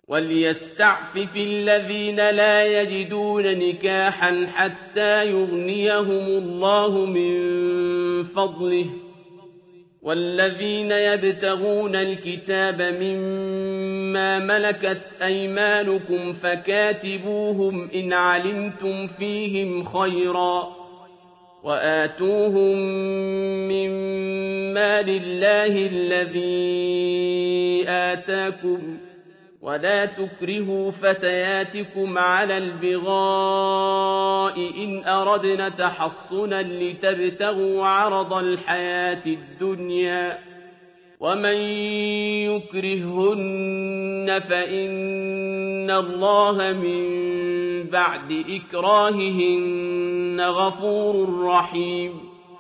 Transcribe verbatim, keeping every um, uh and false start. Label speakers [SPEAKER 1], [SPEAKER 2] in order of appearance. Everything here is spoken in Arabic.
[SPEAKER 1] وَلْيَسْتَعْفِفِ الَّذِينَ لَا يَجِدُونَ نِكَاحًا حَتَّىٰ يُغْنِيَهُمُ اللَّهُ مِن فَضْلِهِ ۗ وَالَّذِينَ يَبْتَغُونَ الْكِتَابَ مِمَّا مَلَكَتْ أَيْمَانُكُمْ فَكَاتِبُوهُمْ إِنْ عَلِمْتُمْ فِيهِمْ خَيْرًا ۖ وَآتُوهُم مِّن مَّالِ اللَّهِ الَّذِي آتَاكُمْ ۚ وَلَا تُكْرِهُوا فَتَيَاتِكُمْ عَلَى الْبِغَاءِ إِنْ أَرَدْنَ تَحَصُّنًا لِّتَبْتَغُوا عَرَضَ الْحَيَاةِ الدُّنْيَا ۚ وَمَن يُكْرِههُّنَّ فَإِنَّ اللَّهَ مِن بَعْدِ إِكْرَاهِهِنَّ غَفُورٌ رَّحِيمٌ.